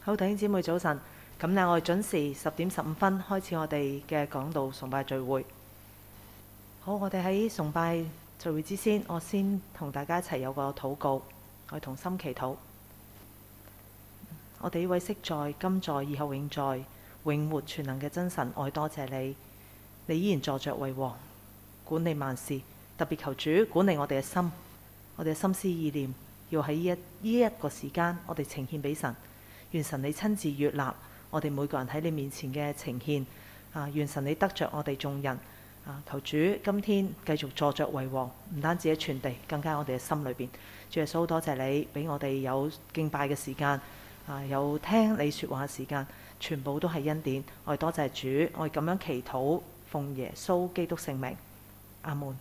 好，弟兄姊妹早晨。咁呢，我哋準時10點15分開始我哋嘅講道崇拜聚會。好，我哋喺崇拜聚會之先，我先同大家一齊有個禱告，我哋同心祈禱。我哋呢位昔在、今在、以後永在、永活全能嘅真神，我哋多謝你，你依然坐着為王，管理萬事。特別求主管理我哋嘅心，我哋嘅心思意念，要喺呢一個時間，我哋呈獻俾神。願神你親自悅納我哋每個人喺你面前嘅呈獻。願神你得着我哋眾人。求主今天繼續坐着為王，唔單止喺全地，更加喺我哋嘅心裏邊。主耶穌，多謝你俾我哋有敬拜嘅時間，有聽你說話嘅時間，全部都係恩典。我哋多謝主，我哋咁樣祈禱，奉耶穌基督聖名，阿門。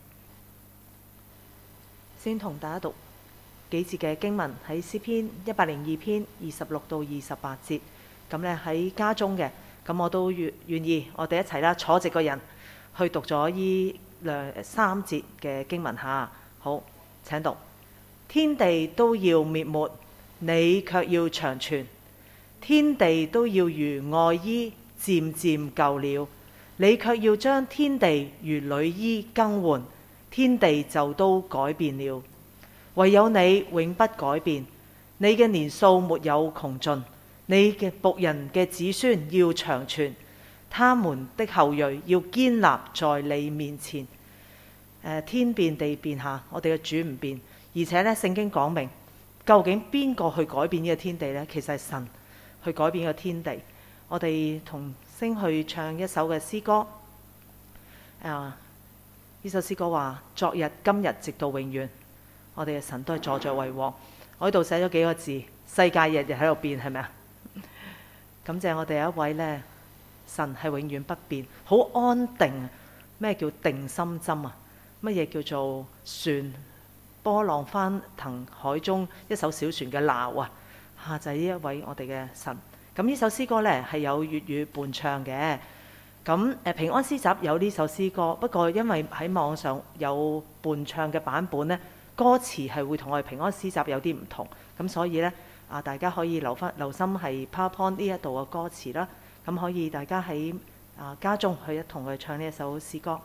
先同大家讀幾節嘅經文，喺詩篇102篇26到28節。咁呢喺家中嘅，咁我都願意，我哋一齊啦，坐直個人去讀咗呢3節嘅經文下。好，請讀：天地都要滅沒，你卻要長存；天地都要如外衣漸漸舊了，你卻要將天地如裡衣更換，天地就都改變了。唯有你永不改變，你嘅年數沒有窮盡，你嘅僕人嘅子孫要長存，他們的後裔要堅立在你面前。天變地變下，我哋嘅主唔變，而且呢聖經講明，究竟邊個去改變呢個天地呢？其實係神去改變呢個天地。我哋同聲去唱一首嘅詩歌。呢首詩歌話：昨日、今日，直到永遠。我哋嘅神都係坐着為王。我喺度寫咗幾個字：世界日日喺度變，係咪啊？感謝我哋有一位呢，神係永遠不變，好安定。咩叫定心針啊？乜嘢叫做船波浪翻騰海中一艘小船嘅錨啊？就係呢一位我哋嘅神。咁呢首詩歌呢，係有粵語伴唱嘅。咁平安詩集有呢首詩歌，不過因為喺網上有伴唱嘅版本呢，歌詞係會同我哋平安詩集有啲唔同，咁所以呢，大家可以留心係 PowerPoint 呢一度嘅歌詞啦。咁可以大家喺家中去一同去唱呢一首詩歌。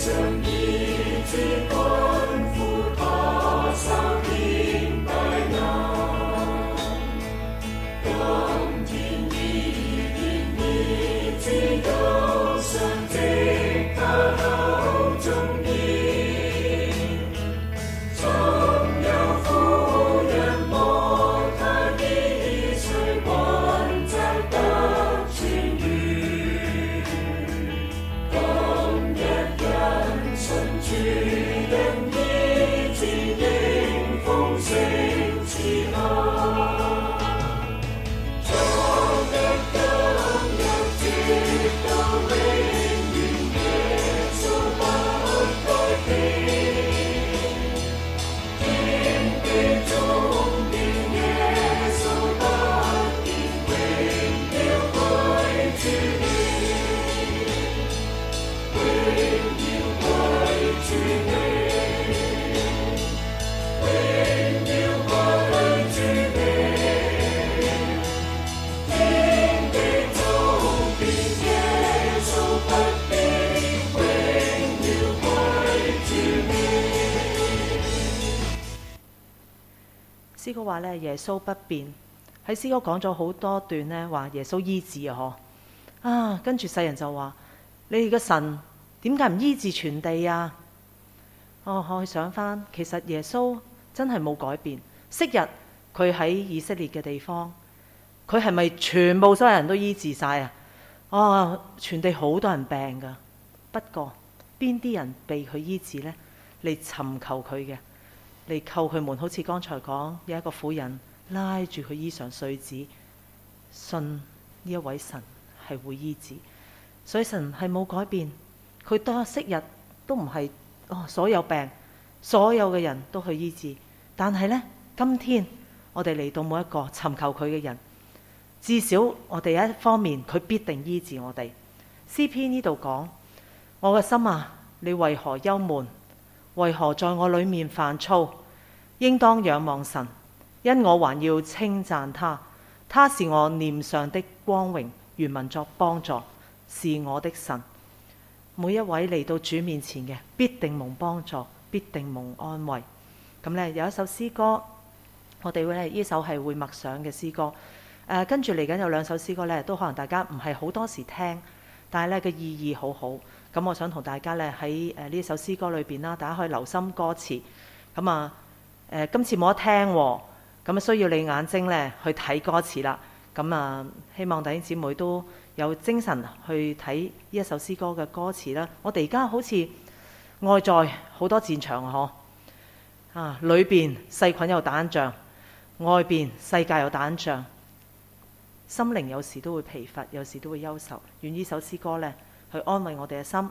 詩歌話咧，耶穌不變。喺詩歌講咗好多段呢，話耶穌醫治跟住世人就話：你哋嘅神點解唔醫治全地啊？我去想翻，其實耶穌真係冇改變。昔日佢喺以色列嘅地方，佢係咪全部所有人都醫治晒啊？全地好多人病噶，不過邊啲人被佢醫治呢？嚟尋求佢嘅，嚟叩佢門，好似剛才講有一個婦人拉住佢衣裳繸子，信呢一位神係會醫治，所以神係冇改變。佢當昔日都唔係所有病所有嘅人都去醫治，但係呢，今天我哋嚟到每一個尋求佢嘅人，至少我哋一方面佢必定醫治我哋。詩篇呢度講：我嘅心啊，你為何憂悶？為何在我裏面煩躁？應當仰望神，因我還要稱讚他。他是我臉上的光榮，原文作幫助，是我的神。每一位嚟到主面前嘅，必定蒙幫助，必定蒙安慰。咁呢，有一首詩歌，我哋會呢首係會默想嘅詩歌。跟住嚟緊有兩首詩歌呢，都可能大家唔係好多時聽，但係呢個意義好好。咁我想同大家呢喺呢首詩歌裏邊啦，大家可以留心歌詞。咁今次冇得聽喎，咁需要你眼睛呢去睇歌詞啦。咁希望弟兄姊妹都有精神去睇呢一首詩歌嘅歌詞啦。我哋而家好似外在好多戰場裏邊細菌又打仗，外邊世界又打仗，心靈有時都會疲乏，有時都會憂愁。願呢首詩歌呢去安慰我哋嘅心。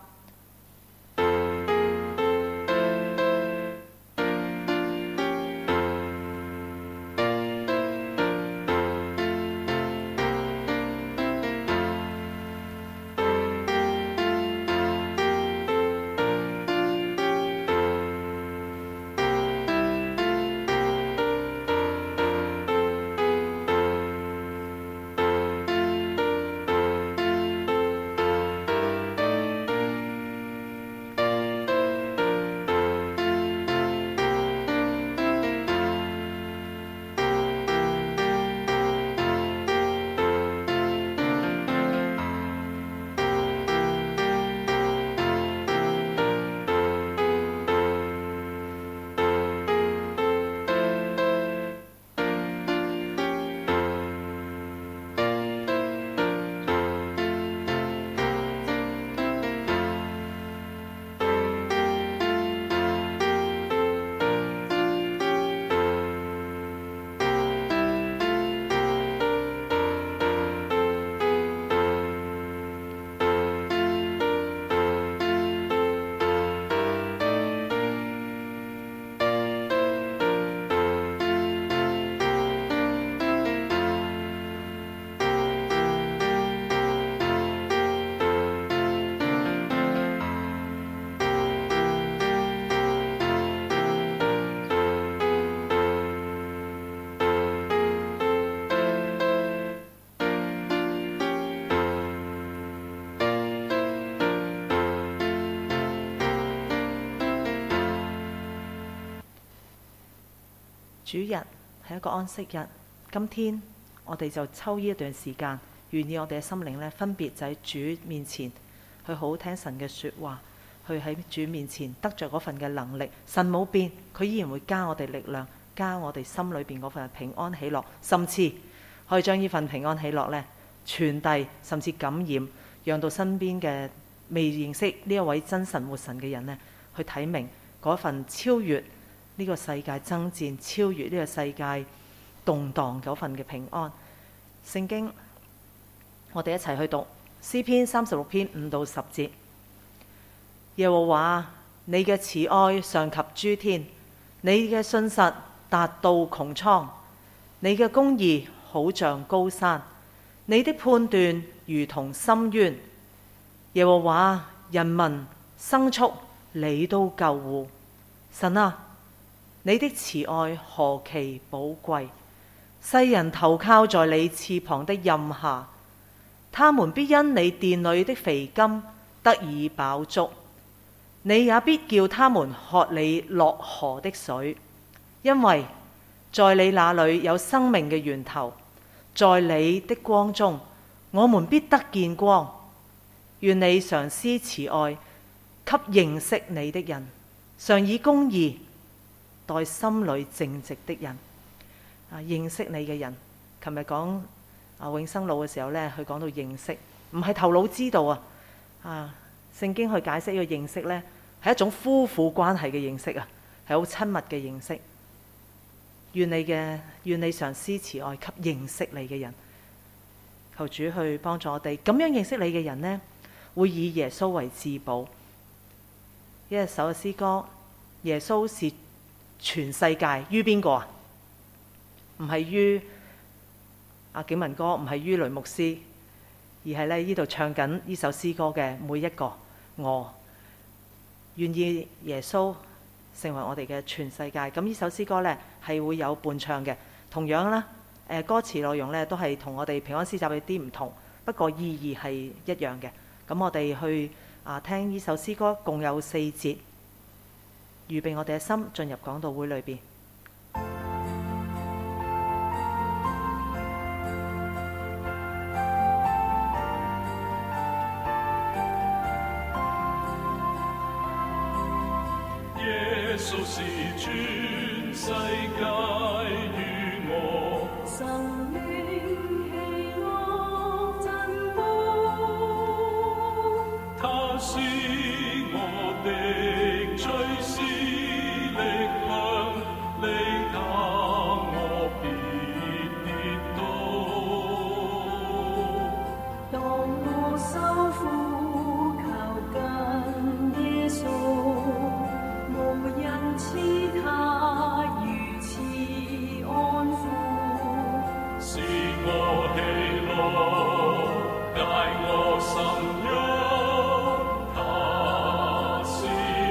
主日係一個安息日，今天我哋就抽呢一段時間，願意我哋嘅心靈呢，分別就喺主面前去好好聽神嘅說話，去喺主面前得着嗰份嘅能力。神冇變，佢依然會加我哋力量，加我哋心裏邊嗰份平安喜樂，甚至可以將呢份平安喜樂呢傳遞，甚至感染，讓到身邊嘅未認識呢一位真神活神嘅人呢，去睇明嗰份超越呢個世界爭戰、超越呢個世界動盪嗰份嘅平安。聖經我哋一齊去讀詩篇36篇5到10節。耶和華，你嘅慈愛上及諸天，你嘅信實達到穹蒼，你嘅公義好像高山，你的判斷如同深淵。耶和華，人民牲畜你都救護。神啊，你的慈愛何其寶貴，世人投靠在你翅膀的蔭下，他們必因你殿裏的肥甘得以飽足，你也必叫他們喝你落河的水，因為在你那裏有生命嘅源頭，在你的光中我們必得見光。願你常施慈愛給認識你的人，常以公義待心裏正直的人。認識你嘅人，琴日講永生路嘅時候呢，佢講到認識，唔係頭腦知道聖經去解釋呢個認識呢，係一種夫婦關係嘅認識啊，係好親密嘅認識。願你常施慈愛給認識你嘅人，求主去幫助我哋。咁樣認識你嘅人呢，會以耶穌為至寶。一首嘅詩歌，耶穌是全世界於邊個啊？唔係於景文哥，唔係於雷牧師，而係呢度唱緊呢首詩歌嘅每一個我，願意耶穌成為我哋嘅全世界。咁呢首詩歌呢，係會有伴唱嘅，同樣啦，歌詞內容呢都係同我哋平安詩集有啲唔同，不過意義係一樣嘅。咁我哋去聽呢首詩歌，共有4節，預備我哋嘅心進入講道會裏邊。 耶穌是全世界與我，生命喜樂珍寶，他是我的隨時力量，離他我必跌倒。當我受苦靠近耶穌，無人似他如此安撫，是我喜樂，解我心憂，他是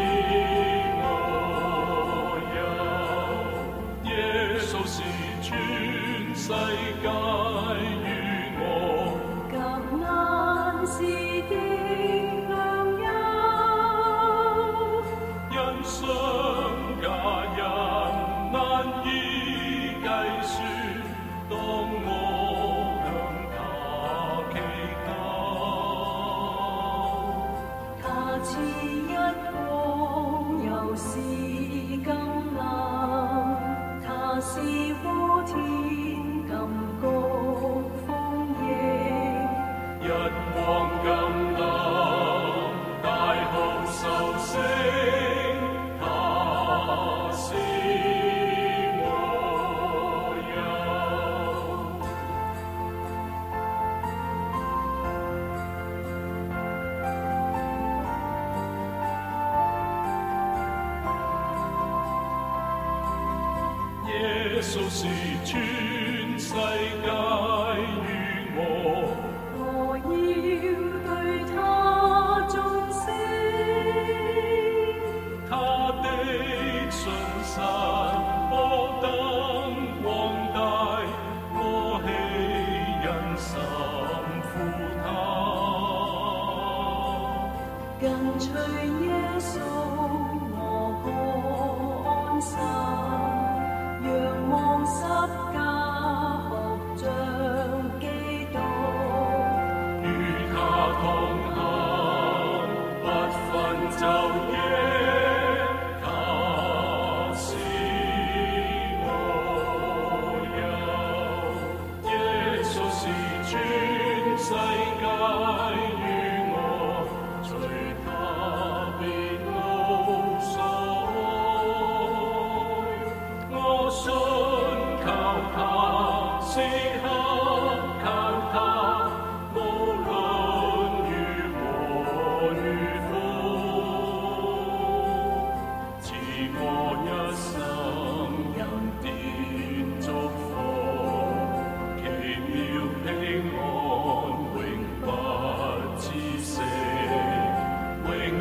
我憂。耶穌是全世界與我，急難時的良友，人生家人難以計算，當我向他祈求，他賜一光又是甘霖，他是和天金谷豐盈，日光甘霖，大好壽星，他是我憂。耶穌是全世界與我，我要對他忠誠，他的信實何等廣大，我喜欣心負他，跟隨耶穌我可安心，讓我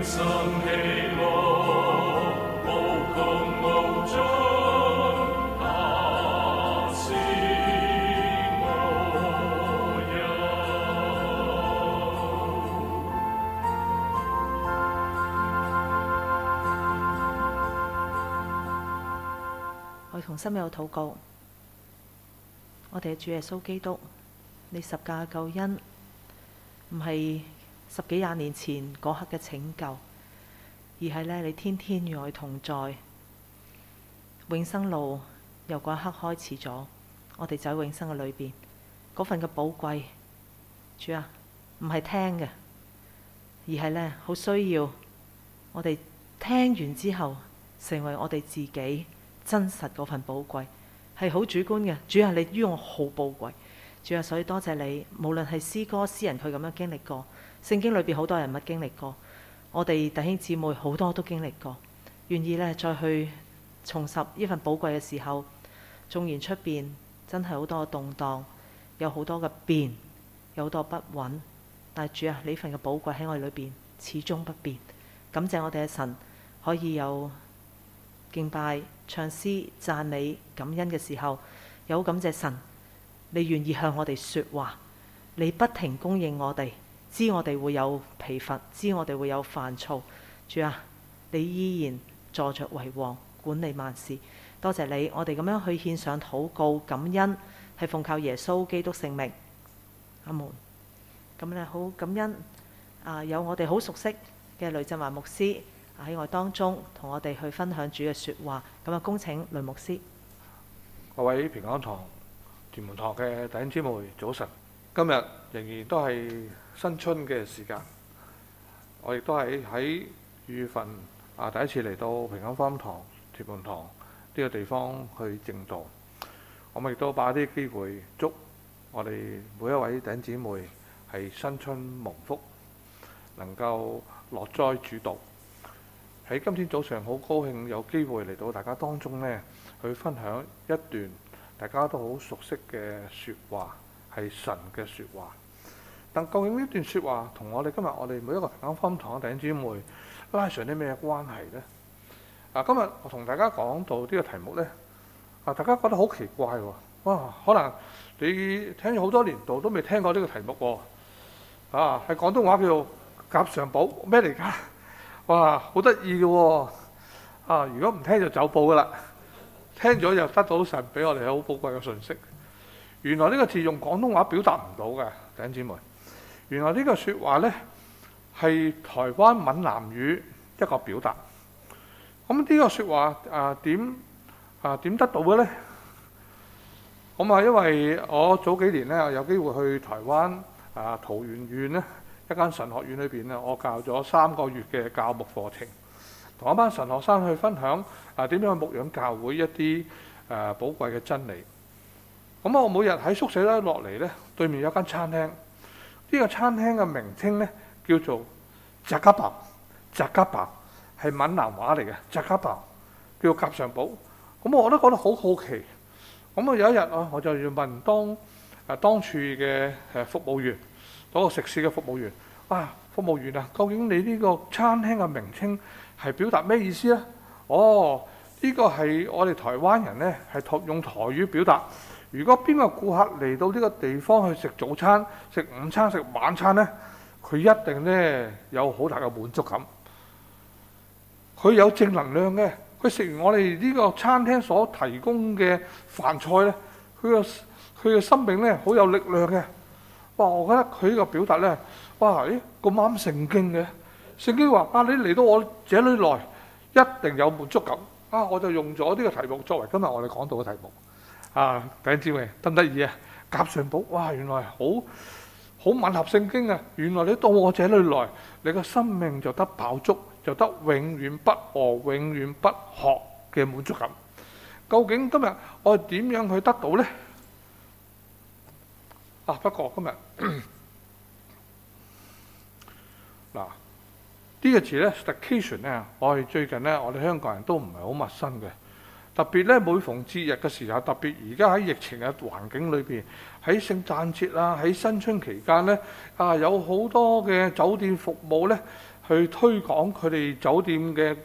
生喜樂無窮無盡，那是我有。 我同心有禱告，我哋嘅主耶穌基督，你十架救恩唔係10幾20年前嗰刻嘅拯救，而係呢，你天天與我同在，永生路由嗰一刻開始咗，我哋走喺永生嘅裏邊，嗰份嘅寶貴，主啊，唔係聽嘅，而係呢，好需要我哋聽完之後成為我哋自己真實嗰份寶貴，係好主觀嘅。主啊，你於我好寶貴，主啊，所以多謝你，無論係詩歌詩人佢咁樣經歷過，聖經裏邊好多人物經歷過，我哋弟兄姊妹好多都經歷過，願意呢再去重拾呢份寶貴嘅時候，縱然出邊真係好多嘅動盪，有好多嘅變，有好多不穩，但係主啊，你份嘅寶貴喺我哋裏邊始終不變。感謝我哋嘅神可以有敬拜、唱詩、讚美、感恩嘅時候，有感謝神，你願意向我哋說話，你不停供應我哋，知我哋會有疲乏，知我哋會有煩躁。主啊，你依然坐着為王，管理萬事。多謝你，我哋咁樣去獻上禱告感恩，係奉靠耶穌基督聖名。阿門。咁咧好感恩有我哋好熟悉嘅雷振華牧師喺我當中同我哋去分享主嘅說話。咁啊，恭請雷牧師。 各位平安堂、屯門堂嘅弟兄姊妹，早晨。今日仍然都係新春嘅時間，我亦都喺2月份第一次嚟到平安福音堂、屯門堂呢個地方去證道。我哋亦都把啲機會祝我哋每一位弟兄姊妹係新春蒙福，能夠樂哉主道。喺今天早上好高興有機會嚟到大家當中呢，去分享一段大家都好熟悉嘅說話，係神嘅說話。但究竟呢段說話同我哋今日我哋每一個平安福音堂嘅弟兄姊妹拉上啲咩關係呢？今日我同大家講到呢個題目呢，大家覺得好奇怪喎。哇，可能你聽咗好多年度都未聽過呢個題目喎。係廣東話叫做夾上寶，咩嚟㗎？哇，好得意嘅喎！如果唔聽就走寶噶啦，聽咗又得到神俾我哋好寶貴嘅信息。原來呢個字用廣東話表達唔到嘅，弟兄姊妹。原來呢個説話呢係台灣閩南語一個表達。咁呢個説話點得到嘅呢？咁因為我早幾年呢有機會去台灣桃園縣呢一間神學院裏邊呢，我教咗3個月嘅教牧課程，同一班神學生去分享點樣去牧養教會一啲寶貴嘅真理。咁我每日喺宿舍咧落嚟呢，對面有間餐廳，呢個餐廳嘅名稱呢叫做雜家堡，雜家堡係閩南話嚟嘅，雜家堡叫夾上寶。咁我都覺得好好奇。咁有一日我就要問當處嘅服務員，嗰個食肆嘅服務員，服務員究竟你呢個餐廳嘅名稱係表達咩意思呢？呢個係我哋台灣人呢係用台語表達。如果邊個顧客嚟到呢個地方去食早餐、食午餐、食晚餐呢，佢一定呢有好大嘅滿足感。佢有正能量嘅，佢食完我哋呢個餐廳所提供嘅飯菜呢，佢嘅生命呢好有力量嘅。我覺得佢呢個表達呢，咁啱聖經嘅。聖經話你嚟到我這裏來，一定有滿足感。我就用咗呢個題目作為今日我哋講到嘅題目。弟兄姊妹得唔得意啊？夾上寶，原來好吻合聖經啊！原來你到我這裏來，你嘅生命就得飽足，就得永遠不餓、永遠不渴嘅滿足感。究竟今日我哋點樣去得到呢？不過今日呢個字呢 staycation 呢，我哋最近呢，我哋香港人都唔係好陌生嘅。特別呢，每逢節日嘅時候，特別而家喺疫情嘅環境裏邊，喺聖誕節喺新春期間呢，有好多嘅酒店服務呢， 去推廣佢哋酒店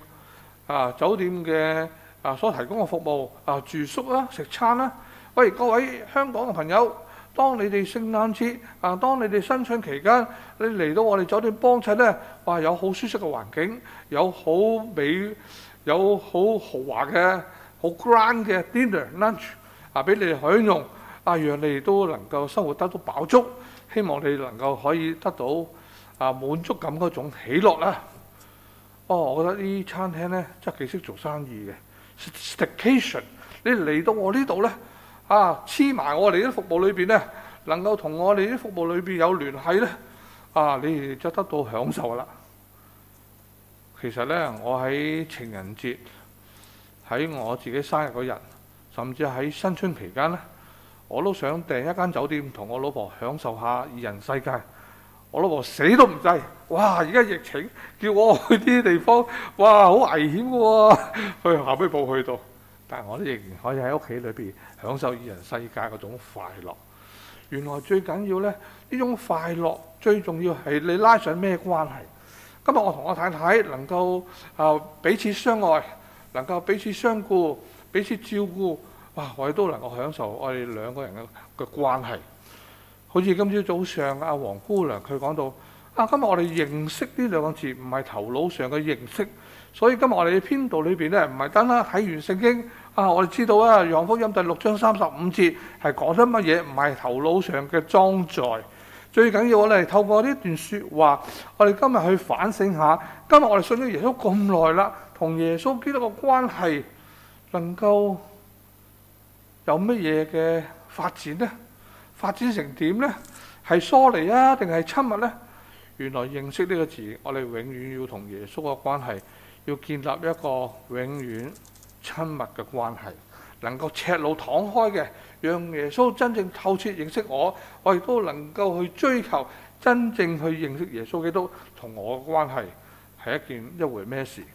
嘅所提供嘅服務住宿啦、食餐啦。喂，各位香港嘅朋友，當你哋聖誕節當你哋新春期間，你嚟到我哋酒店幫襯呢，哇！有好舒適嘅環境，有好美，有好豪華嘅好 grand 嘅 dinner lunch 俾你哋享用讓你哋都能夠生活得到飽足。希望你能夠可以得到滿足感嗰種喜樂啦。我覺得呢餐廳呢真係幾識做生意嘅。Staycation， 你嚟到我呢度呢，黐埋我哋啲服務裏邊呢，能夠同我哋啲服務裏邊有聯繫呢，你哋就得到享受啦。其實呢，我喺情人節，喺我自己生日嗰日，甚至喺新春期間呢，我都想訂一間酒店同我老婆享受下二人世界。我老婆死都唔制，哇！而家疫情叫我去啲地方，哇，好危險嘅喎，去後尾冇去到。但係我都仍然可以喺屋企裏邊享受二人世界嗰種快樂。原來最緊要呢，呢種快樂最重要係你拉上咩關係。今日我同我太太能夠彼此相愛，能夠彼此相顧、彼此照顧，哇！我哋都能夠享受我哋兩個人嘅關係。好似今朝早上阿黃姑娘佢講到今日我哋認識呢兩個字唔係頭腦上嘅認識，所以今日我哋嘅編導裏邊呢，唔係單單睇完聖經我哋知道約翰福音第6章35節係講緊乜嘢，唔係頭腦上嘅裝載。最緊要我哋透過呢段説話，我哋今日去反省下，今日我哋信咗耶穌咁耐啦，同耶穌基督嘅關係能夠有乜嘢嘅發展呢？發展成點呢？係疏離定係親密呢？原來認識呢個字，我哋永遠要同耶穌嘅關係，要建立一個永遠親密嘅關係，能夠赤露敞開嘅，讓耶穌真正透徹認識我，我亦都能夠去追求真正去認識耶穌基督同我嘅關係係一回咩事？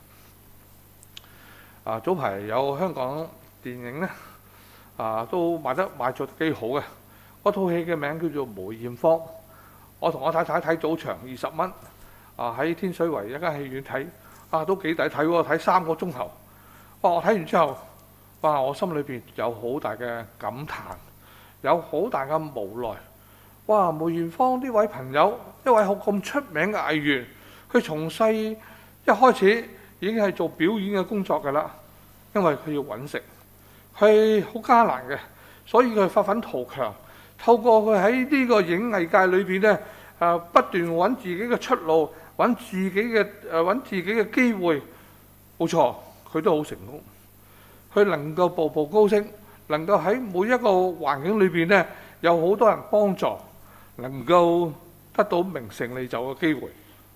早排有香港電影呢，都賣咗幾好嘅。嗰套戲嘅名叫做梅艷芳，我同我太太睇早場20蚊，喺天水圍一間戲院睇，都幾抵睇喎，睇3個鐘頭。哇！我睇完之後，哇！我心裏邊有好大嘅感嘆，有好大嘅無奈。哇！梅艷芳呢位朋友，一位好咁出名嘅藝員，佢從細一開始已經係做表演嘅工作㗎啦，因為佢要揾食，係好艱難嘅，所以佢發奮圖強。透過佢喺呢個影藝界裏邊呢，不斷揾自己嘅出路，揾自己嘅機會。冇錯，佢都好成功。佢能夠步步高升，能夠喺每一個環境裏邊呢，有好多人幫助，能夠得到名成利就嘅機會。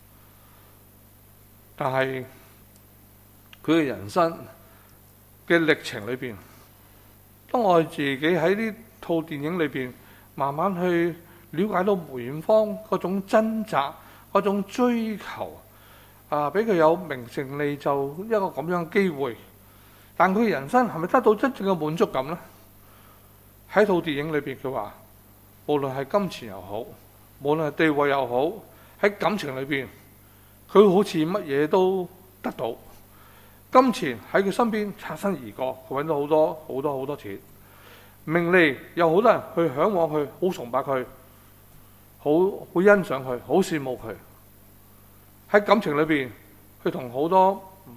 但係佢嘅人生嘅歷程裏邊，當我自己喺呢套電影裏邊，慢慢去了解到梅艷芳嗰種掙扎、嗰種追求，俾佢有名成利就一個咁樣嘅機會。但佢人生係咪得到真正嘅滿足感呢？喺套電影裏邊，佢話無論係金錢又好，無論係地位又好，喺感情裏邊，佢好似乜嘢都得到。金錢喺佢身邊擦身而過，佢揾到好多錢。名利有好多人去嚮往佢，好崇拜佢，好欣賞佢，好羨慕佢。喺感情裏邊，佢同好多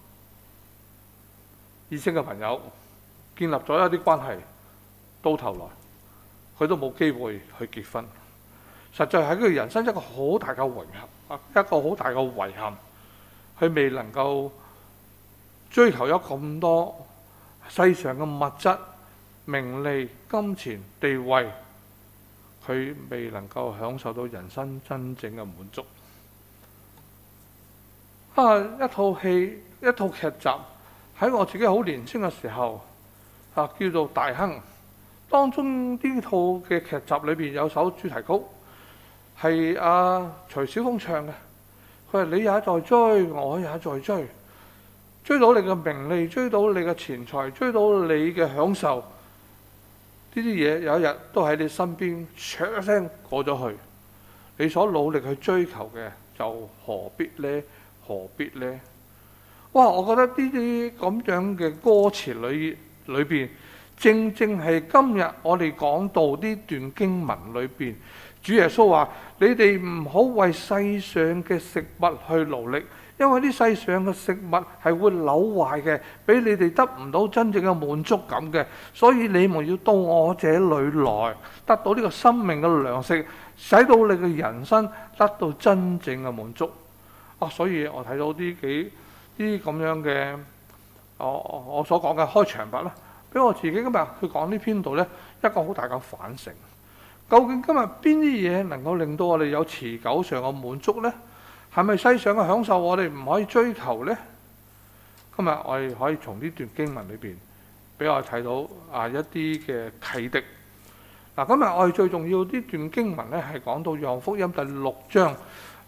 異性嘅朋友建立咗一啲關係，到頭來佢都冇機會去結婚。實在係佢人生一個好大嘅遺憾，一個好大嘅遺憾，佢未能夠追求咗咁多世上嘅物質、名利、金錢、地位，佢未能夠享受到人生真正嘅滿足。一套戲、一套劇集，喺我自己好年輕嘅時候，叫做《大亨》。當中呢套嘅劇集裏邊有首主題曲，係徐小鳳唱嘅。佢話：你也在追，我也在追，追到你嘅名利，追到你嘅錢財，追到你嘅享受。呢啲嘢有一日都喺你身邊，唰一聲過咗去。你所努力去追求嘅，就何必呢？ 何必呢？哇！我覺得呢啲咁樣嘅歌詞裏邊，正正係今日我哋講到呢段經文裏邊，主耶穌話：你哋唔好為世上嘅食物去勞力，因為啲世上嘅食物係會朽壞嘅，俾你哋得唔到真正嘅滿足感嘅。所以你們要到我這裏來，得到呢個生命嘅糧食，使到你嘅人生得到真正嘅滿足。所以我睇到啲咁樣嘅我所講嘅開場白啦，俾我自己今日去講呢篇道呢，一個好大嘅反省。究竟今日邊啲嘢能夠令到我哋有持久上嘅滿足呢？係咪世上嘅享受我哋唔可以追求呢？今日我哋可以從呢段經文裏邊俾我睇到一啲嘅啟迪。今日我哋最重要呢段經文呢，係講到約翰福音第6章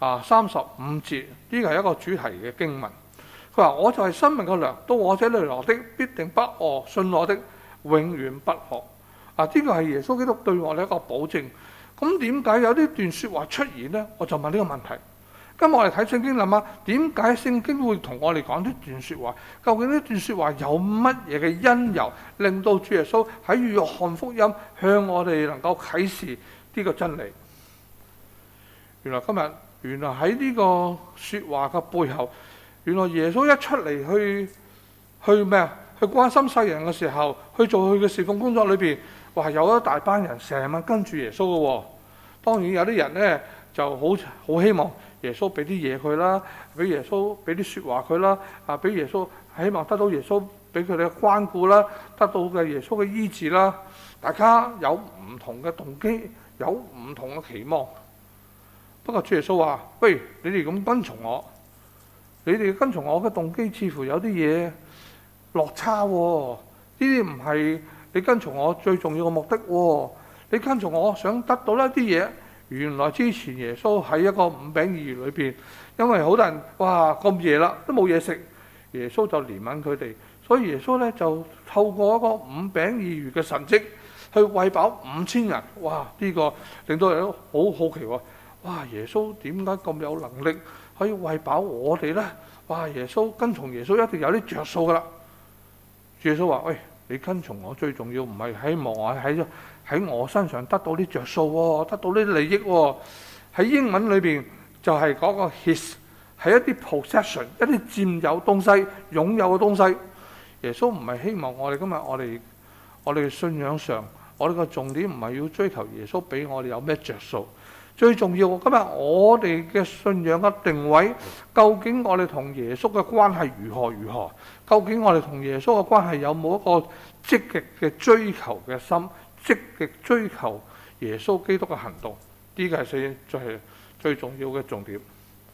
35節，呢個係一個主題嘅經文。佢話：我就係生命嘅糧，到我這裏來的必定不餓，信我的永遠不渴。呢個係耶穌基督對我哋一個保證。咁點解有呢段説話出現呢？我就問呢個問題。今日我哋睇聖經諗下，點解聖經會同我哋講呢段説話？究竟呢段説話有乜嘢嘅因由，令到主耶穌喺約翰福音向我哋能夠啟示呢個真理？原來喺呢個説話嘅背後，原來耶穌一出嚟去咩啊？去關心世人嘅時候，去做佢嘅侍奉工作裏邊，有一大班人成日跟住耶穌嘅喎。當然有啲人呢就好希望耶穌俾啲嘢佢啦，俾耶穌俾啲説話佢啦，俾耶穌希望得到耶穌俾佢哋嘅關顧啦，得到嘅耶穌嘅醫治啦。大家有唔同嘅動機，有唔同嘅期望。不過主耶穌話：喂，你哋咁跟從我，你哋跟從我嘅動機似乎有啲嘢落差喎。呢啲唔係你跟從我最重要嘅目的喎。你跟從我想得到一啲嘢。原來之前耶穌喺一個5餅2魚裏邊，因為好多人咁夜啦都冇嘢食，耶穌就憐憫佢哋，所以耶穌呢就透過一個5餅2魚嘅神蹟去餵飽5000人。呢個令到人都好好奇喎。耶穌點解咁有能力可以餵飽我哋呢？耶穌跟從耶穌一定有啲着數噶啦。耶穌話：喂，你跟從我最重要唔係希望我喺我身上得到啲着數喎，得到啲利益喎。喺英文裏邊就係嗰個 his， 係一啲 possession， 一啲佔有東西、擁有嘅東西。耶穌唔係希望我哋今日我哋嘅信仰上，我哋嘅重點唔係要追求耶穌俾我哋有咩着數。最重要，今日我哋嘅信仰嘅定位，究竟我哋同耶穌嘅關係如何？究竟我哋同耶穌嘅關係有冇一個積極嘅追求嘅心，積極追求耶穌基督嘅行動？呢個係最重要嘅重點。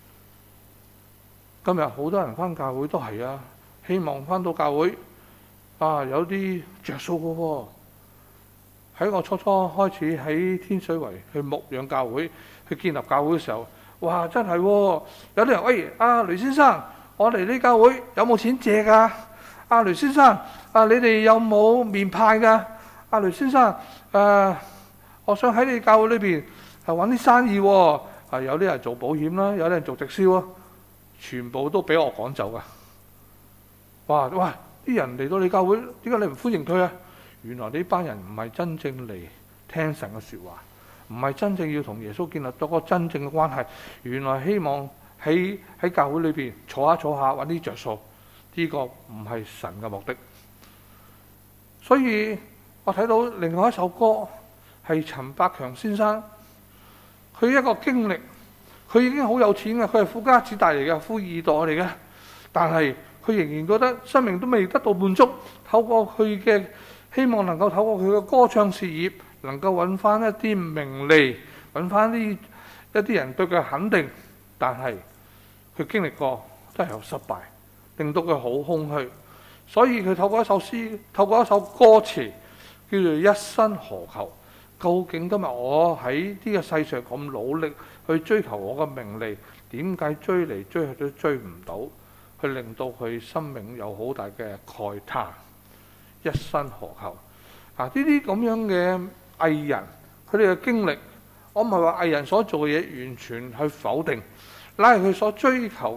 今日好多人返教會都係希望返到教會有啲着數嘅喎。喺我初開始喺天水圍去牧養教會、去建立教會嘅時候，真係有啲人喂，雷先生，我嚟呢教會有冇錢借㗎？雷先生，你哋有冇麵派㗎？雷先生，我想喺你教會裏邊揾啲生意喎。有啲人做保險啦，有啲人做直銷啊，全部都俾我趕走㗎。啲人嚟到你教會，點解你唔歡迎佢啊？原來呢班人唔係真正嚟聽神嘅説話，唔係真正要同耶穌建立咗個真正嘅關係。原來希望喺教會裏邊坐下揾啲着數，呢個唔係神嘅目的。所以我睇到另外一首歌係陳百強先生，佢一個經歷，佢已經好有錢嘅，佢係富家子弟嚟嘅，富二代嚟嘅，但係佢仍然覺得生命都未得到滿足，透過佢嘅希望能夠透過佢嘅歌唱事業，能夠揾翻一啲名利，揾翻一啲人對佢肯定，但係佢經歷過真係有失敗，令到佢好空虛。所以佢透過一首詩，透過一首歌詞，叫做一生何求。究竟今日我喺呢個世上咁努力去追求我嘅名利，點解追嚟追去都追唔到？去令到佢生命有好大嘅慨嘆。一生何求？呢啲咁樣嘅藝人，佢哋嘅經歷，我唔係話藝人所做嘅嘢完全去否定，乃係佢所追求嘅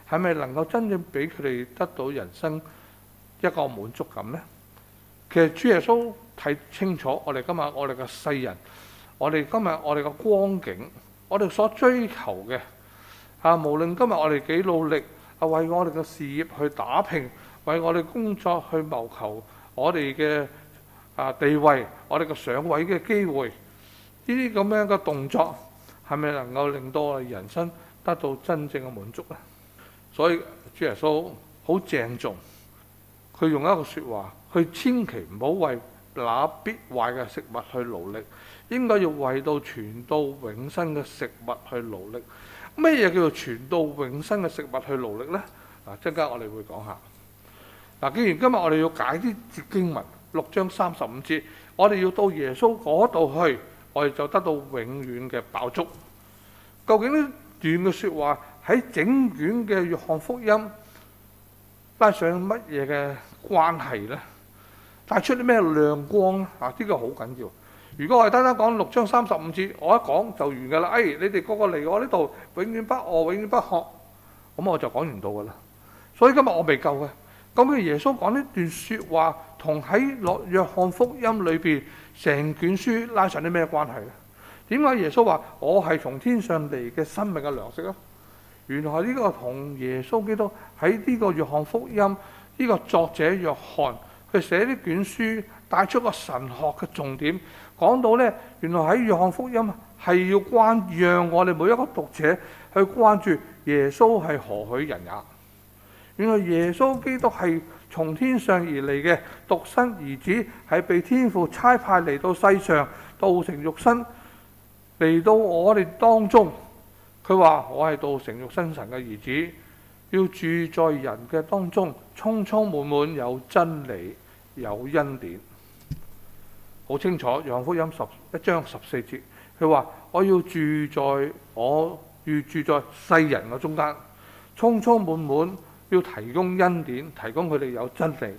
係咪能夠真正俾佢哋得到人生一個滿足感呢？其實主耶穌睇清楚我哋今日我哋嘅世人，我哋今日我哋嘅光景，我哋所追求嘅無論今日我哋幾努力為我哋嘅事業去打拼，為我哋工作去謀求我哋嘅地位，我哋嘅上位嘅機會，呢啲咁樣嘅動作係咪能夠令到我哋人生得到真正嘅滿足呢？所以主耶穌好鄭重，佢用一個説話，佢千祈唔好為那必壞嘅食物去勞力，應該要為到傳到永生嘅食物去勞力。咩嘢叫做傳到永生嘅食物去勞力呢？陣間我哋會講下。既然今日我哋要解啲節經文6章35節，我哋要到耶穌嗰度去，我哋就得到永遠嘅飽足。究竟呢段嘅説話喺整卷嘅約翰福音拉上乜嘢嘅關係呢？帶出啲咩亮光呢？呢個好緊要。如果我哋單單講6章35節，我一講就完㗎啦。你哋個個嚟我呢度，永遠不餓，永遠不渴，咁我就講完到㗎啦。所以今日我未夠嘅。咁耶穌講呢段説話，同喺約翰福音裏邊成卷書拉上啲咩關係呢？點解耶穌話我係從天上嚟嘅生命嘅糧食呢？原來呢個同耶穌基督喺呢個約翰福音呢個作者約翰佢寫呢卷書帶出個神學嘅重點，講到呢，原來喺約翰福音係要讓我哋每一個讀者去關注耶穌係何許人也。原來耶穌基督係從天上而嚟嘅獨生兒子，係被天父差派嚟到世上，道成肉身嚟到我哋當中。佢話我係道成肉身神嘅兒子，要住在人嘅當中，充充滿滿有真理有恩典。好清楚，約翰福音11章14節，佢話我要住在世人嘅中間，充充滿滿要提供恩典，提供佢哋有真理。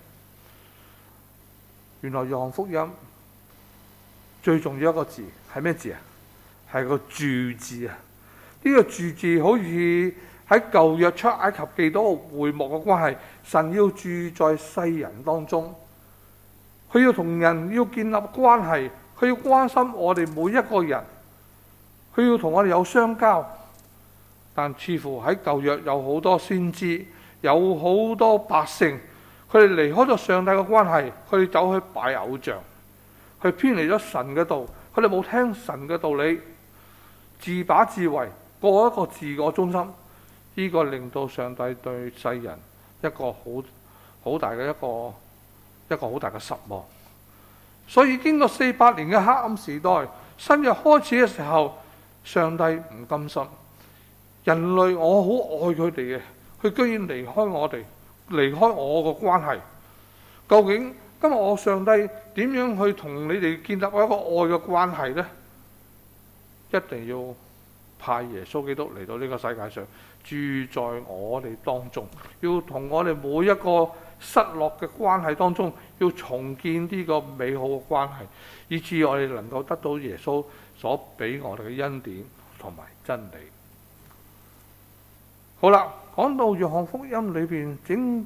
原來約翰福音最重要一個字係咩字啊？係個住字啊！呢個住字好似喺舊約出埃及記到個會幕嘅關係，神要住在世人當中，佢要同人要建立關係，佢要關心我哋每一個人，佢要同我哋有相交。但似乎喺舊約有好多先知，有好多百姓，佢哋離開咗上帝嘅關係，佢哋走去拜偶像，佢偏離咗神嘅道，佢哋冇聽神嘅道理，自把自為，過一個自我中心。呢個令到上帝對世人一個好大嘅一個好大嘅失望。所以經過400年嘅黑暗時代，新約開始嘅時候，上帝唔甘心，人類我好愛佢哋嘅，佢居然離開我哋，離開我個關係。究竟今日我上帝點樣去同你哋建立一個愛嘅關係呢？一定要派耶穌基督嚟到呢個世界上，住在我哋當中，要同我哋每一個失落嘅關係當中，要重建呢個美好嘅關係，以致我哋能夠得到耶穌所俾我哋嘅恩典同埋真理。好啦，講到約翰福音裏邊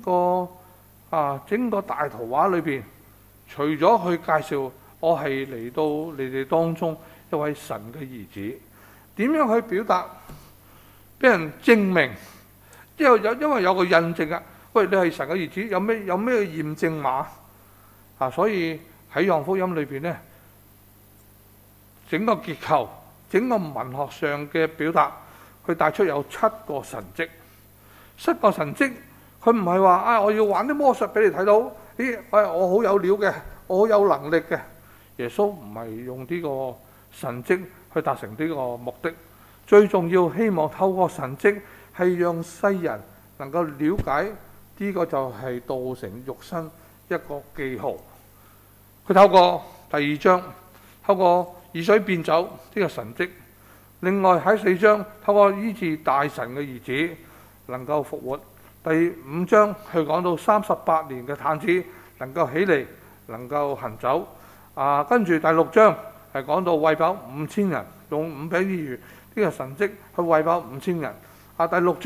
整個大圖畫裏邊，除咗去介紹我係嚟到你哋當中一位神嘅兒子，點樣去表達俾人證明？因為有個印證啊！喂，你係神嘅兒子，有咩驗證碼所以喺約翰福音裏邊呢，整個結構、整個文學上嘅表達，佢帶出有7個神蹟。7個神蹟，佢唔係話我要玩啲魔術俾你睇到，我好有料嘅，我好有能力嘅。耶穌唔係用呢個神蹟去達成呢個目的，最重要希望透過神蹟係讓世人能夠了解呢個就係道成肉身一個記號。佢透過第2章透過以水變酒呢個神蹟，另外喺4章透過醫治大神嘅兒子能夠復活，第5章佢講到38年嘅癱子能夠起嚟，能夠行走。跟住第6章係講到餵飽5000人，用5餅2魚呢個神蹟去餵飽5000人。第6章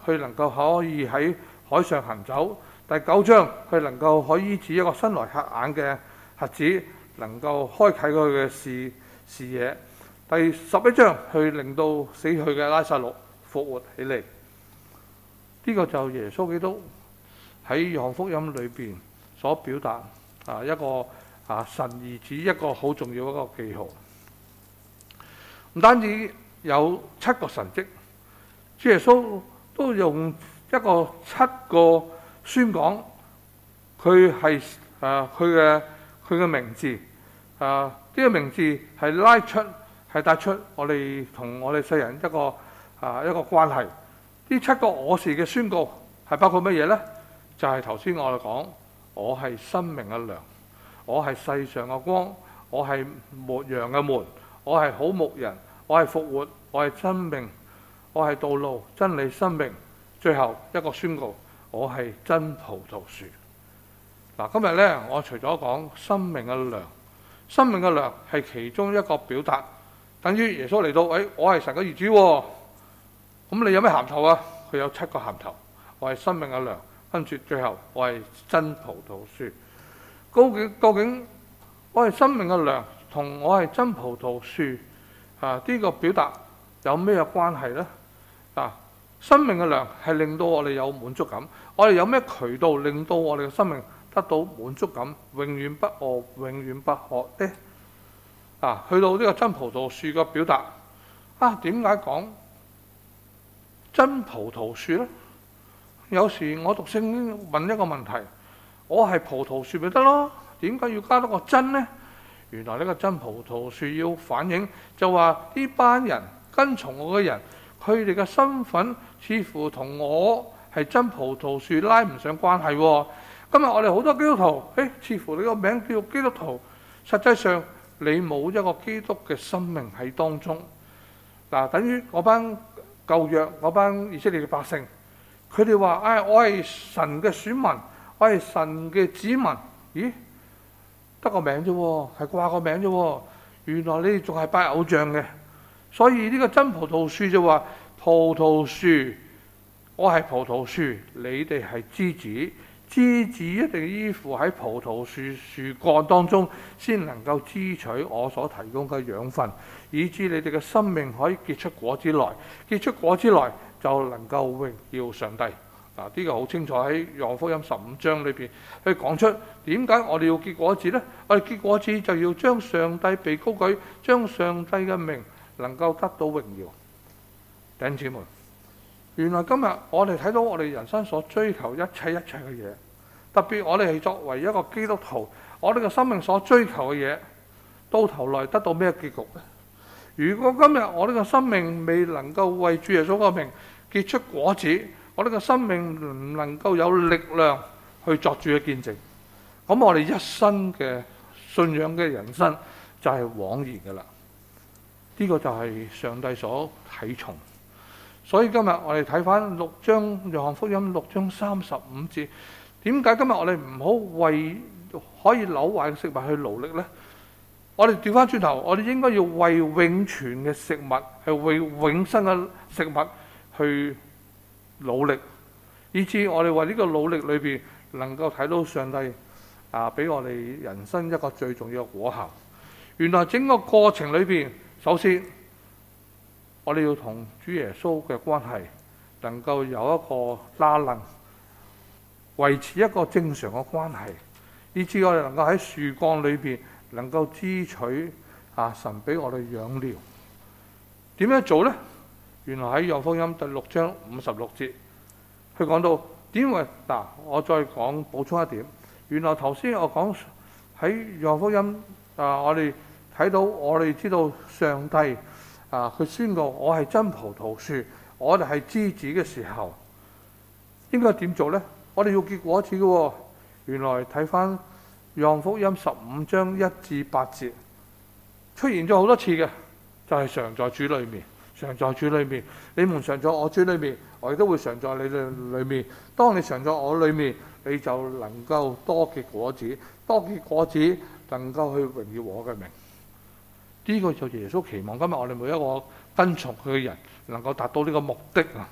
佢能夠可以喺海上行走；第9章佢能夠可以醫治一個生來瞎眼嘅瞎子，能夠開啟佢嘅視野；第11章佢令到死去嘅拉撒路復活起嚟。呢個就耶穌基督喺約翰福音裏邊所表達一個神兒子一個好重要一個記號。唔單止有7個神蹟，主耶穌都用一個7個宣講佢係佢嘅名字。呢個名字係帶出我哋同我哋世人一個關係。呢7個我是嘅宣告係包括乜嘢呢？就係頭先我哋講，我係生命嘅糧，我係世上嘅光，我係牧羊嘅門，我係好牧人，我係復活，我係生命，我係道路、真理、生命。最後一個宣告，我係真葡萄樹。今日呢，我除咗講生命嘅糧，生命嘅糧係其中一個表達，等於耶穌嚟到，我係神嘅兒子喎。咁你有咩銜頭啊？佢有7個銜頭，我係生命嘅糧，跟住最後我係真葡萄樹。究竟我係生命嘅糧同我係真葡萄樹呢個表達有咩關係呢？生命嘅糧係令到我哋有滿足感，我哋有咩渠道令到我哋嘅生命得到滿足感，永遠不餓，永遠不渴呢？去到呢個真葡萄樹嘅表達點解講真葡萄樹呢？有時我讀聖經問一個問題，我係葡萄樹咪得咯？點解要加多個真呢？原來呢個真葡萄樹要反映就話呢班人跟從我嘅人，佢哋嘅身份似乎同我係真葡萄樹拉唔上關係喎。今日我哋好多基督徒，似乎你個名叫基督徒，實際上你冇一個基督嘅生命喺當中。等於嗰班舊約嗰班以色列嘅百姓，佢哋話：我係神嘅選民，我係神嘅子民。咦？得個名啫，係掛個名啫。原來你哋仲係拜偶像嘅。所以呢個真葡萄樹就話：葡萄樹，我係葡萄樹，你哋係枝子。枝子一定依附喺葡萄樹樹幹當中，先能夠支取我所提供嘅養分，以致你哋嘅生命可以結出果子來。結出果子來就能夠榮耀上帝。呢個好清楚喺約翰福音15章裏邊，佢講出點解我哋要結果子呢？我哋結果子就要將上帝被高舉，將上帝嘅名能夠得到榮耀。弟兄姊妹，原來今日我哋睇到我哋人生所追求一切嘅嘢，特別我哋係作為一個基督徒，我哋嘅生命所追求嘅嘢，到頭來得到咩結局呢？如果今日我哋嘅生命未能夠為主耶穌嘅名結出果子，我哋嘅生命唔能夠有力量去作主嘅見證，咁我哋一生嘅信仰嘅人生就係枉然噶啦。呢個就係上帝所睇重。所以今日我哋睇翻6章約翰福音6章35節，點解今日我哋唔好為可以朽壞嘅食物去勞力呢？我哋調翻轉頭，我哋應該要為永存嘅食物，係為永生嘅食物去努力，以致我哋為呢個努力裏邊能夠睇到上帝俾我哋人生一個最重要嘅果效。原來整個過程裏邊，首先我哋要同主耶穌嘅關係能夠有一個拉楞，維持一個正常嘅關係，以致我哋能夠喺樹幹裏邊能夠支取神俾我哋養料。點樣做呢？原來喺約翰福音第6章56節，佢講到點為我再講補充一點。原來頭先我講喺約翰福音我哋睇到，我哋知道上帝佢宣告我係真葡萄樹，我哋係枝子嘅時候，應該點做呢？我哋要結果子嘅喎。原來睇翻約翰福音15章1至8節，出現咗好多次嘅，就係常在主裏面。常在主裏面，你們常在我主裏面，我亦都會常在你哋裏面。當你常在我裏面，你就能夠多結果子，多結果子能夠去榮耀我嘅名。呢個就耶穌期望今日我哋每一個跟從佢嘅人能夠達到呢個目的啊！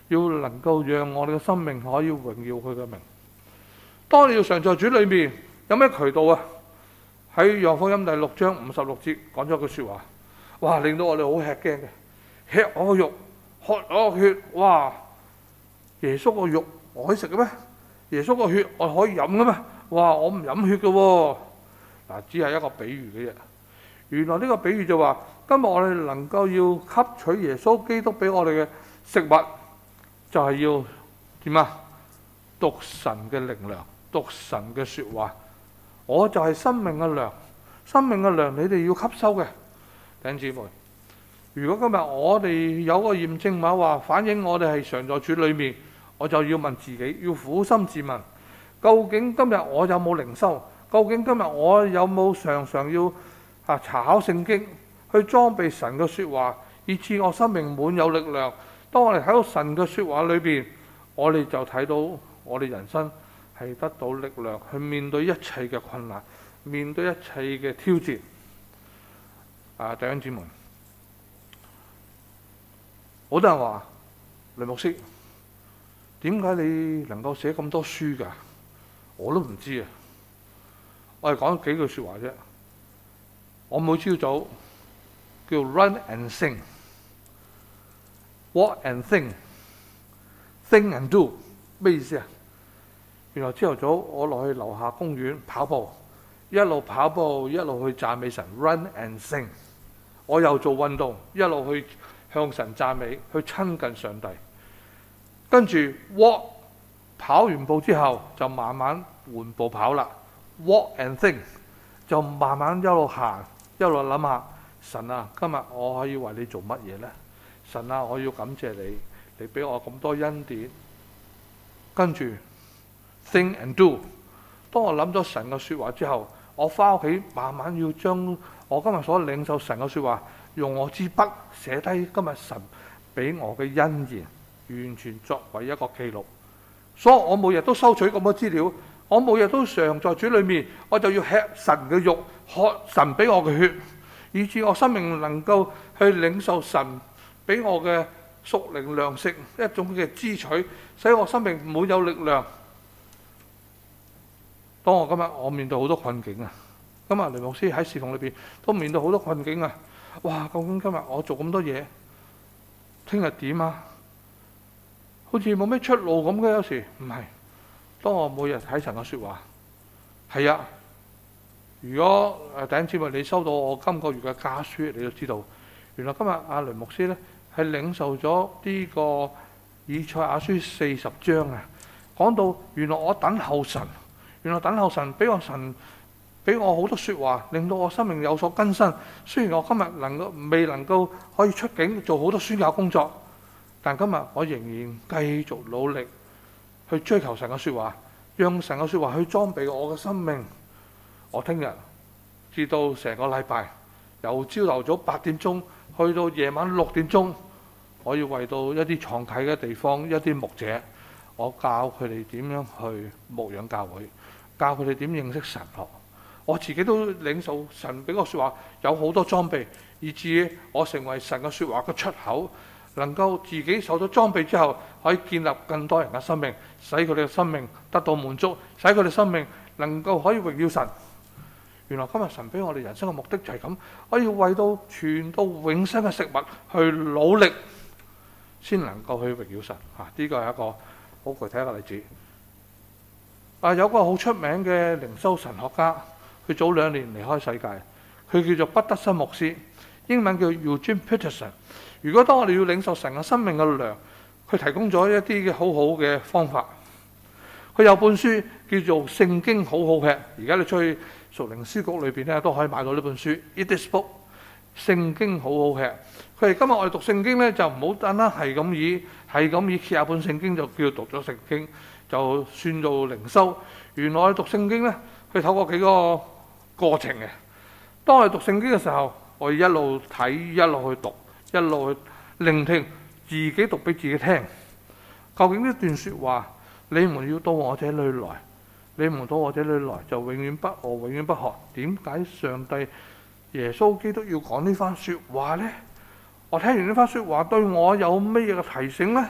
要能夠讓我哋嘅生命可以榮耀佢嘅名。當你要常在主裏面，有咩渠道啊？喺《約翰福音》第6章56節講咗句説話，哇！令到我哋好吃驚嘅，吃我個肉，喝我個血，哇！耶穌個肉我可以食嘅咩？耶穌個血我可以飲嘅咩？哇！我唔飲血嘅喎。嗱，只係一個比喻嘅啫。原來呢個比喻就話，今日我哋能夠要吸取耶穌基督俾我哋嘅食物，就係要點啊？讀神嘅靈糧，讀神嘅説話。我就係生命嘅糧，生命嘅糧你哋要吸收嘅。弟兄姊妹，如果今日我哋有個驗證碼話反映我哋係常在主裏面，我就要問自己，要苦心自問，究竟今日我有冇靈修？究竟今日我有冇常常要查考聖經，去裝備神嘅説話，以致我生命滿有力量？當我哋睇到神嘅説話裏邊，我哋就睇到我哋人生係得到力量去面對一切嘅困難，面對一切嘅挑戰。弟兄姊妹，好多人話雷牧師，點解你能夠寫咁多書㗎？我都唔知啊。我係講幾句説話啫。我每朝早叫 run and sing，walk and think，think and do， 咩意思啊？原來朝頭早我落去樓下公園跑步，一路跑步一路去讚美神 ，run and sing。我又做運動，一路去向神讚美，去親近上帝。跟住 walk， 跑完步之後就慢慢緩步跑啦。walk and think 就慢慢一路行，一路諗下神啊，今日我可以為你做乜嘢呢？神啊，我要感謝你，你俾我咁多恩典。跟住 think and do。當我諗咗神嘅説話之後，我翻屋企慢慢要將我今日所領受神嘅説話，用我支筆寫低今日神俾我嘅恩言，完全作為一個記錄。所以我每日都收取咁多資料，我每日都常在主裏面，我就要吃神嘅肉，喝神俾我嘅血，以致我生命能夠去領受神俾我嘅屬靈糧食，一種嘅支取，使我生命滿有力量。當我今日我面對好多困境啊，今日雷牧師喺侍奉裏邊都面對好多困境啊！哇，究竟今日我做咁多嘢，聽日點啊？好似冇咩出路咁嘅，有時唔係。當我每日睇神嘅説話，係啊。如果弟兄姊妹你收到我今個月嘅家書，你就知道，原來今日阿雷牧師咧係領受咗呢個以賽亞書40章啊，講到原來我等候神，原來等候神俾我好多説話，令到我生命有所更新。雖然我今日未能夠可以出境做好多宣教工作，但今日我仍然繼續努力去追求神嘅説話，讓神嘅説話去裝備我嘅生命。我聽日至到成個禮拜，由朝頭早8點鐘去到夜晚6點鐘，我要為到一啲創啟嘅地方，一啲牧者，我教佢哋點樣去牧養教會，教佢哋點認識神學。我自己都領受神俾我説話，有好多裝備，以至我成為神嘅説話嘅出口，能夠自己受咗裝備之後，可以建立更多人嘅生命，使佢哋嘅生命得到滿足，使佢哋生命能夠可以榮耀神。原來今日神俾我哋人生嘅目的就係咁，我要為到傳到永生嘅食物去努力，先能夠去榮耀神。呢個係一個好具體嘅例子。有個好出名嘅靈修神學家，佢早2年離開世界，佢叫做畢德森牧師，英文叫 Eugene Peterson。如果當我哋要領受神嘅生命嘅糧，佢提供咗一啲嘅好好嘅方法。佢有本書叫做《聖經好好吃》，而家你出去屬靈書局裏邊咧都可以買到呢本書。Eat this book，聖經好好吃。佢哋今日我哋讀聖經咧就唔好單單係咁以揭下本聖經就叫讀咗聖經，就算做靈修。原來我哋讀聖經咧，佢透過幾個過程嘅。當我哋讀聖經嘅時候，我哋一路睇，一路去讀，一路去聆聽，自己讀俾自己聽。究竟呢段説話，你們要到我這裏來，你們到我這裏來就永遠不餓，永遠不渴。點解上帝耶穌基督要講呢番説話呢？我聽完呢番説話對我有咩嘢嘅提醒呢？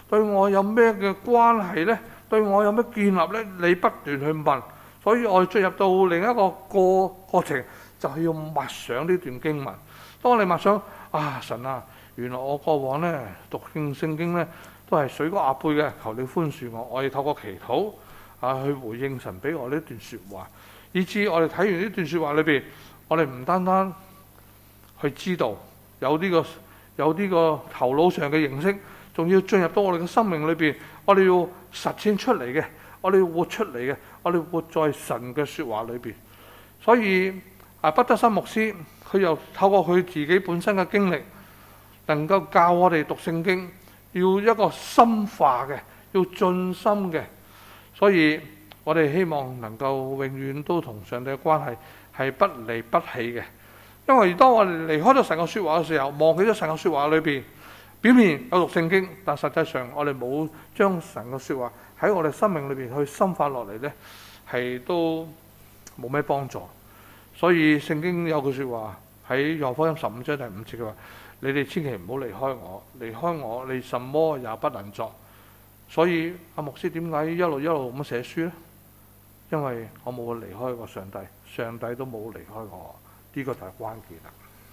對我有咩嘅關係呢？對我有咩建立呢？你不斷去問，所以我進入到另一個過程，就係要默想呢段經文。當你默想神啊，原來我過往呢讀聖經呢都係水過鴨背嘅，求你寬恕我。我要透過祈禱去回應神俾我呢段説話，以至我哋睇完呢段説話裏邊，我哋唔單單去知道有呢個頭腦上嘅認識，仲要進入到我哋嘅生命裏邊，我哋要實踐出嚟嘅，我哋要活出嚟嘅，我哋活在神嘅説話裏邊。所以畢德森牧師佢又透過佢自己本身嘅經歷，能夠教我哋讀聖經，要一個深化嘅，要盡心嘅。所以我哋希望能夠永遠都同上帝嘅關係係不離不棄嘅。因為當我哋離開咗神嘅説話嘅時候，忘記咗神嘅説話裏邊，表面有讀聖經，但實際上我哋冇將神嘅説話喺我哋生命裏邊去深化落嚟呢，係都冇咩幫助。所以聖經有句説話喺約翰福音15章第5節，佢話：你哋千祈唔好離開我，離開我，你什麼也不能作。所以阿牧師點解一路咁寫書呢？因為我冇離開過上帝，上帝都冇離開我，呢個就係關鍵啦。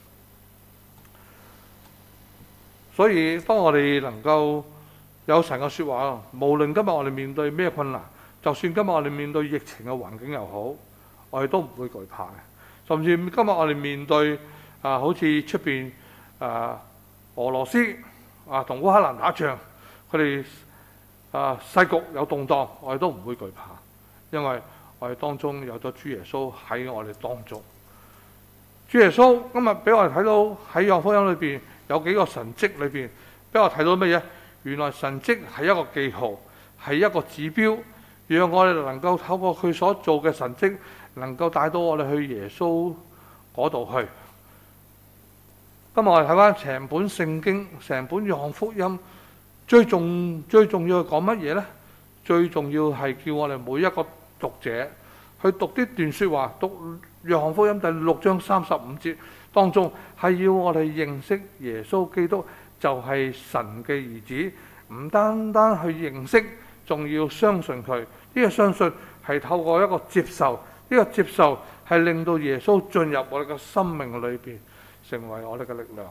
所以當我哋能夠有神嘅説話，無論今日我哋面對咩困難，就算今日我哋面對疫情嘅環境又好，我哋都唔會懼怕嘅。甚至今日我哋面對好似出邊俄羅斯同烏克蘭打仗，佢哋世局有動盪，我哋都唔會懼怕，因為我哋當中有咗主耶穌喺我哋當中。主耶穌今日俾我哋睇到喺約翰福音裏邊有幾個神蹟裏邊，俾我睇到乜嘢？原來神蹟係一個記號，係一個指標，讓我哋能夠透過佢所做嘅神蹟，能夠帶到我哋去耶穌嗰度去。今日我哋睇翻成本聖經，成本約翰福音，最重要係講乜嘢呢？最重要係叫我哋每一個讀者去讀呢段説話，讀約翰福音第6章35節當中，係要我哋認識耶穌基督就係神嘅兒子，唔單單去認識，仲要相信佢。呢個相信係透過一個接受，呢個接受係令到耶穌進入我哋嘅生命裏邊，成為我哋嘅力量。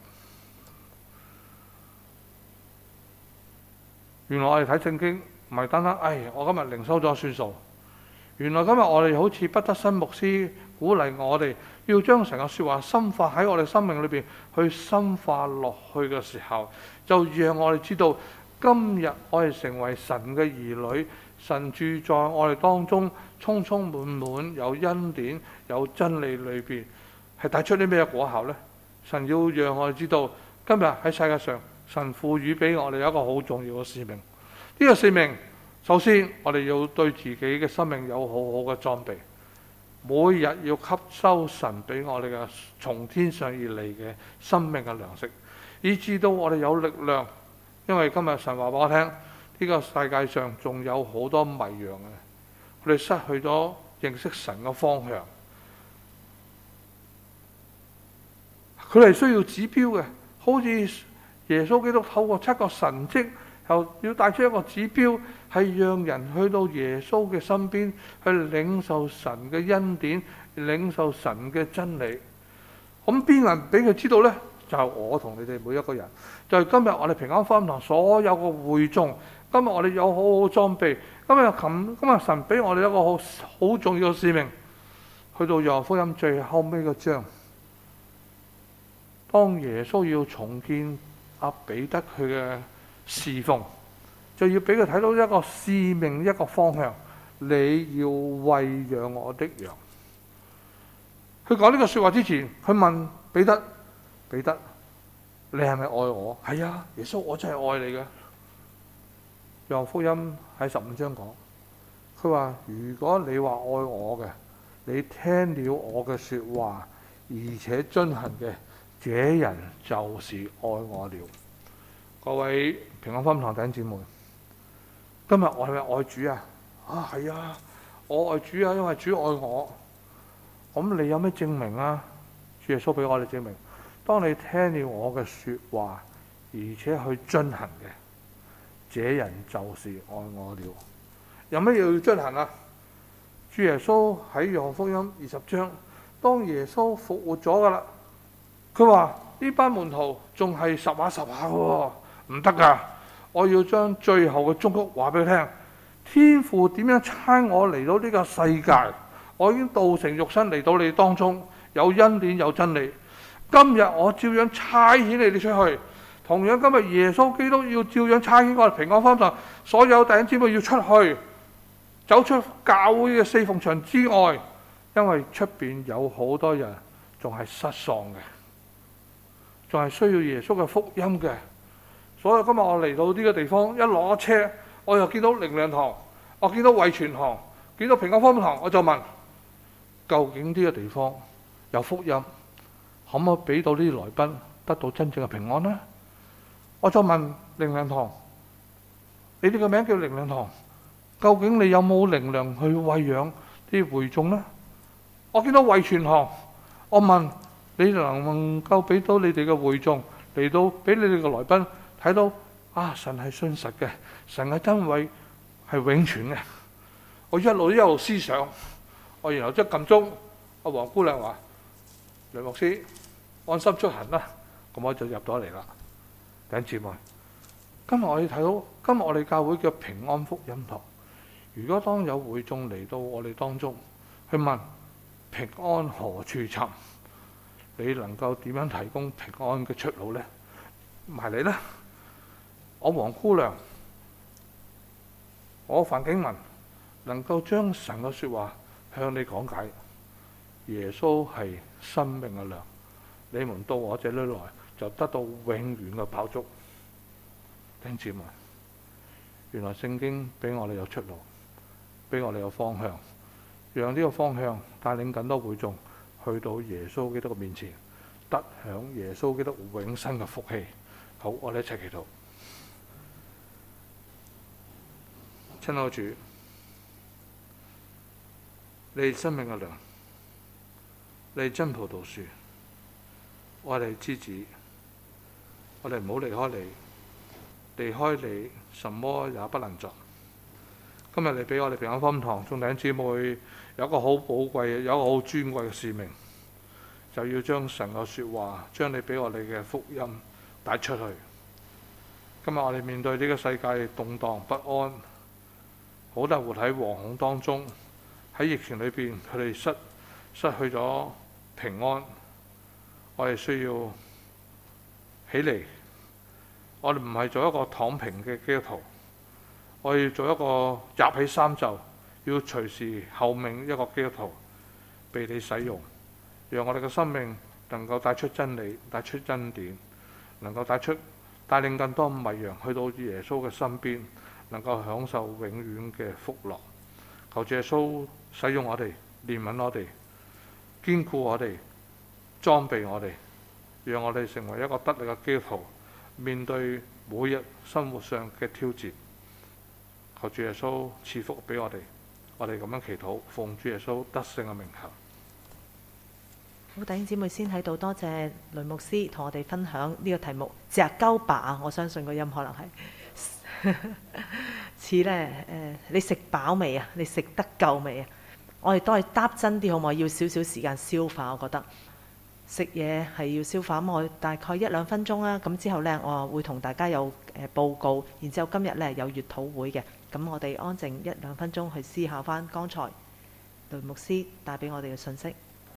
原來我哋睇聖經唔係單單，我今日靈修咗算數。原來今日我哋好似畢德森牧師鼓勵我哋，要將成個説話深化喺我哋生命裏邊，去深化落去嘅時候，就讓我哋知道，今日我哋成為神嘅兒女，神住在我哋當中，充充滿滿有恩典、有真理裏邊，係帶出啲咩果效呢？神要讓我哋知道，今日喺世界上，神賦予俾我哋有一個好重要嘅使命。呢個使命，首先我哋要對自己嘅生命有好好嘅裝備，每日要吸收神俾我哋嘅從天上而嚟嘅生命嘅糧食，以至到我哋有力量。因為今日神話俾我聽，呢個世界上仲有好多迷羊嘅，佢哋失去咗認識神嘅方向，佢哋需要指標嘅，好似耶穌基督透過7個神蹟，又要帶出一個指標，係讓人去到耶穌嘅身邊，去領受神嘅恩典，領受神嘅真理。咁邊人俾佢知道呢？就係我同你哋每一個人。就係今日我哋平安福音堂所有嘅會眾，今日我哋有好好裝備。今日神俾我哋一個好重要嘅使命，去到約翰福音最後尾個章，當耶穌要重建彼得佢嘅侍奉，就要俾佢睇到一個使命，一個方向。你要餵養我的羊。佢講呢個說話之前，佢問彼得，你係咪愛我？係啊，耶穌，我真係愛你嘅。約翰福音喺15章講，佢話如果你話愛我嘅，你聽了我嘅說話，而且遵行嘅，這人就是愛我了。各位平安福音堂弟兄姊妹，今日我係咪愛主啊？係啊，我愛主啊，因為主愛我。咁你有咩證明啊？主耶穌俾我哋證明，當你聽了我嘅說話，而且去遵行嘅， 這人就是愛我了。有乜嘢要進行啊？主耶穌喺約翰福音20章，當耶穌復活咗噶啦，佢話呢班門徒仲係十下嘅喎，唔得噶，我要將最後嘅忠告話俾佢聽。天父點樣差我嚟到呢個世界？我已經道成肉身嚟到你當中，有恩典有真理。今日我照樣差遣你哋出去，同樣今日耶穌基督要照樣差遣我哋平安福音堂所有弟兄姊妹要出去，走出教會嘅四奉牆之外，因為出邊有好多人仲係失喪嘅，仲係需要耶穌嘅福音嘅。所以今日我嚟到呢個地方，一落車，我又見到靈糧堂，我見到惠傳堂，見到平安福音堂，我就問：究竟呢個地方有福音，可唔可以俾到呢啲來賓得到真正嘅平安呢？我就問靈糧堂：你哋個名叫靈糧堂，究竟你有冇靈糧去餵養啲會眾呢？我見到惠傳堂，我問你能唔能夠俾到你哋嘅會眾嚟到俾你哋嘅來賓睇到啊，神係信實嘅，神嘅真位係永存嘅。我一路思想，我然後即係撳鐘，阿黃姑娘話：梁牧師安心出行啦，咁我就入咗嚟啦。弟兄姊妹，今日我哋睇到，今日我哋教會嘅平安福音堂，如果當有會眾嚟到我哋當中，去問平安何處尋，你能夠點樣提供平安嘅出路呢？埋嚟啦！我黃姑娘，我范景文能夠將神嘅說話向你講解。耶穌係生命嘅糧，你們到我這裏來就得到永遠嘅飽足。弟兄姊妹，原來聖經俾我哋有出路，俾我哋有方向，讓呢個方向帶領更多會眾去到耶穌基督嘅面前，得享耶穌基督永生嘅福氣。好，我哋一齊祈禱。親愛主，你係生命嘅糧，你係真葡萄樹，我哋枝子，我哋唔好離開你，離開你什麼也不能做。今日你俾我哋平安福音堂眾弟兄姊妹有一個好寶貴，有一個好尊貴嘅使命，就要將神嘅說話，將你俾我哋嘅福音帶出去。今日我哋面對呢個世界動盪不安，好多人活喺惶恐當中，喺疫情裏邊佢哋失去咗平安。我哋需要起嚟，我哋唔係做一個躺平嘅基督徒，我要做一個夾起衫袖，要隨時候命一個基督徒被你使用，讓我哋嘅生命能夠帶出真理，帶出恩典，能夠帶領更多迷羊去到耶穌嘅身邊，能夠享受永遠嘅福樂。求耶穌使用我哋，憐憫我哋，堅固我哋，裝備我哋，讓我哋成為一個得力嘅基督徒，面對每日生活上嘅挑戰。求主耶穌賜福俾我哋，我哋咁樣祈禱，奉主耶穌得勝嘅名求。 好，弟兄姊妹先喺度多謝雷牧師同我哋分享呢個題目隻鳩把，我相信個音可能係似咧你食飽未啊？你食得夠未啊？我哋都係答真啲好唔好？要少少時間消化，我覺得食嘢係要消化。咁我大概1-2分鐘啦，咁之後呢，我會同大家有報告，然之後今日呢有月禱會嘅，咁我哋安靜1-2分鐘去思考翻剛才雷牧師帶俾我哋嘅信息。